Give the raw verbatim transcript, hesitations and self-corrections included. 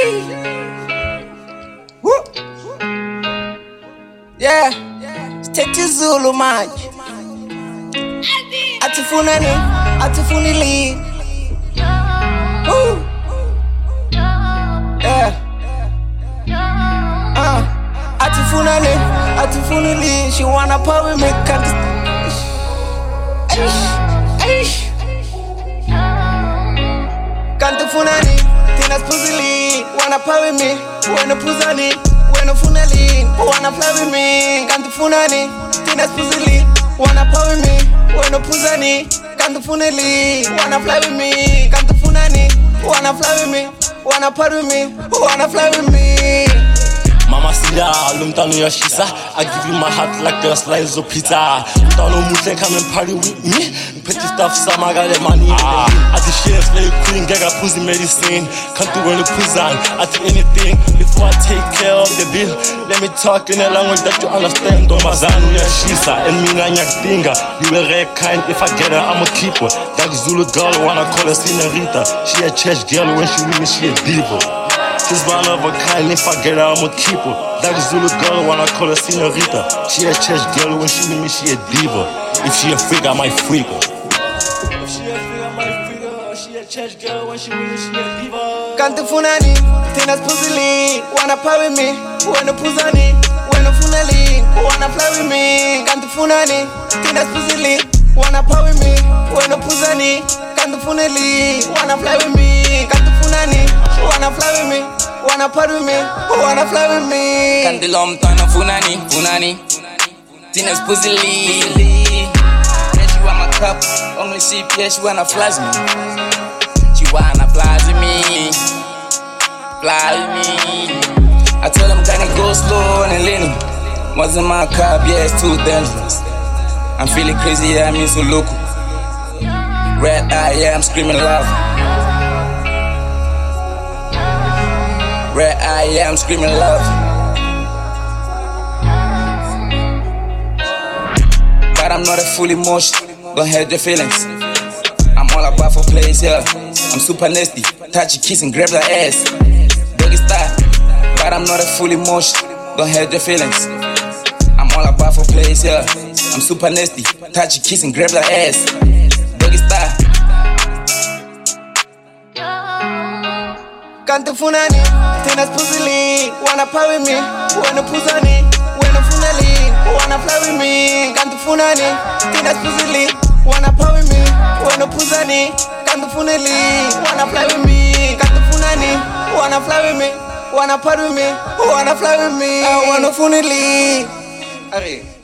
Woo. Yeah, State Zulu manje. Atifuna ni, atifuni li. Woo. Yeah. Uh, atifuna ni, atifuni li. She wanna pop with me, can't. Aish, aish. Can't funani, tina spuzili. Wanna pop with me, wanna puzani. Wanna funali, wanna fly with me. Can't funani, tina spuzili. Wanna pop with me, wanna puzani. Can't funali, wanna fly with me. Can't funani, wanna fly with me. Wanna pop with me, wanna fly with me. Mama Sida, Lumtano Yashisa. I give you my heart like a slice of pizza. Lumtano Mute, come and party with me. Petty stuff, some I got the money. Ah, I see share slave queen, get a pussy medicine. Can't do any prison, I do anything. Before I take care of the bill, let me talk in a language that you understand. Domazano Yashisa, and me Nanya Dinga. You will rare kind, if I get her, I'm a keeper. That Zulu girl, wanna call her Senorita. She a church girl, when she with me, she a diva. She's one of a kind, if I get her, I'm a keeper. That Zulu girl, wanna call her Senorita. She a church girl, when she with me, she a diva. If she a freak, I might freak her. If she a freak, I might freak her. She a church girl, when she with me, she a diva. Can't funani, tina spuzili. Wanna pop with me, wanna puzani. Wanna funali, wanna fly with me. Can't funani, tina spuzili. Wanna pop with me, wanna puzani. Can't funali, wanna fly with me. Can't funani, wanna fly with me. Wanna pop with me, wanna fly with me. Can't lom tana funani, funani. Tina spuzili. Yeah, she want my cup, only she, yeah, she wanna flash me. She wanna fly with me, fly with me. I told him gonna go slow and lean. What's in my cup? Yeah, it's too dangerous. I'm feeling crazy, yeah, I'm in so local. Red eye, yeah, I'm screaming love. Red eye, yeah, I'm screaming love. But I'm not a full emotion, don't hurt your feelings. I'm all about for plays, yeah. I'm super nasty, touch your kiss and grab the ass. Doggy style, but I'm not a full emotion, don't hurt your feelings. I'm all about for plays, yeah. I'm super nasty, touch your kiss and grab the ass. Doggy style. Can't funani, tina spuzili. Wanna pop with me, wanna puzani. Wanna funali, wanna fly with me. Can't funani, tina spuzili. Wanna pop with me, wanna puzani. Can't funali, wanna fly with me. Can't funani, wanna fly with me. Wanna pop with me, wanna fly with me. I wanna funali. Are